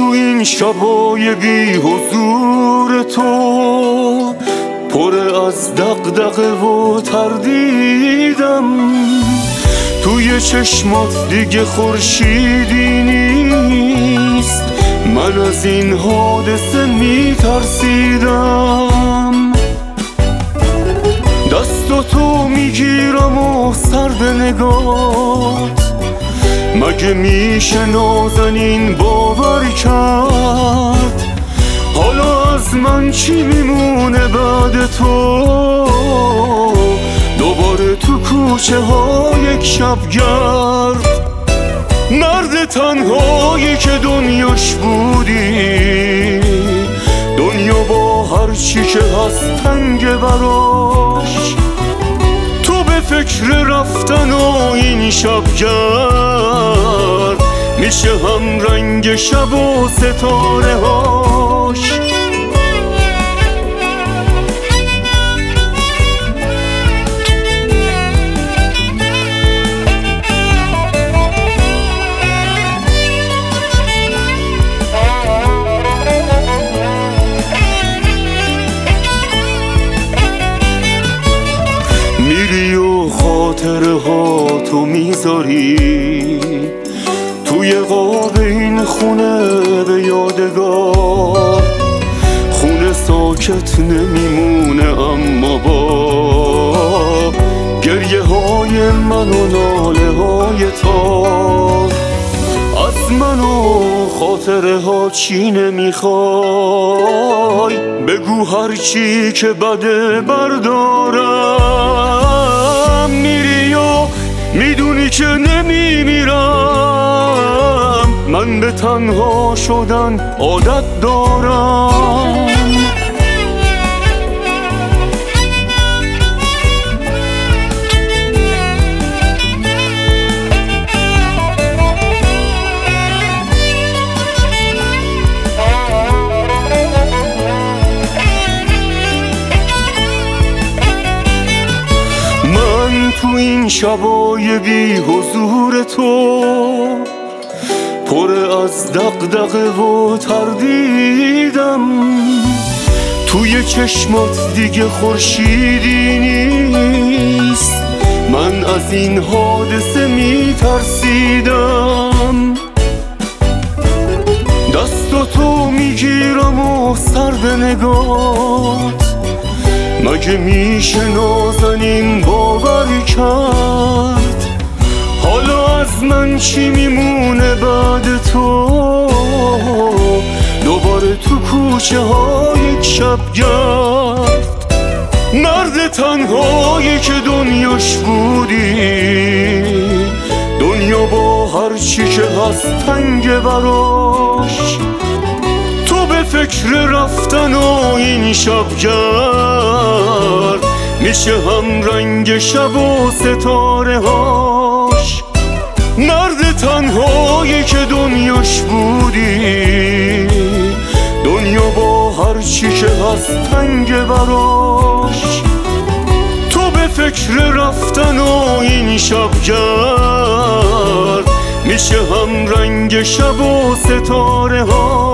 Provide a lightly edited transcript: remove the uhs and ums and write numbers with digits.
تو این شبای بی حضور تو پر از دغدغه و تردیدم، توی چشمات دیگه خورشیدی نیست، من از این حادثه میترسیدم. دست تو میگیرم و سرد نگات، مگه میشه نازنین باور کرد؟ حالا از من چی میمونه بعد تو؟ دوباره تو کوچه ها یک شبگرد، مرد تنهایی که دنیاش بودی، دنیا با هر چی که هست تنگ براش. تو به فکر رفتن و این شبگرد میشه هم رنگ شب و ستاره هاش. میری و خاطره ها تو میذاری توی قاب این خونه به یادگار، خونه ساکت نمیمونه اما با گریه های من و ناله های تار. از من و خاطره ها چی نمیخوای؟ بگو هر چی که بده بردارم. میری و میدونی که نمیمیرم، من به تنها شدن عادت دارم. تو این شبای بی حضور تو پر از دغدغه و تردیدم، توی چشمات دیگه خورشیدی نیست، من از این حادثه میترسیدم. دست تو میگیرم و سرد نگات، مگه میشه نازنین باور کرد؟ حالا از من چی میمونه بعد تو؟ دوباره تو کوچه ها یک شبگرد، مرد تنهایی که دنیاش بودی، دنیا با هر چی که هست تنگ براش. تو به فکر رفتن و این شبگرد میشه هم رنگ شب و ستاره هاش. مرد تنهایی که دنیاش بودی، دنیا با هر چی که هست تنگ براش. تو به فکر رفتن و این شبگرد میشه هم رنگ شب و ستاره هاش.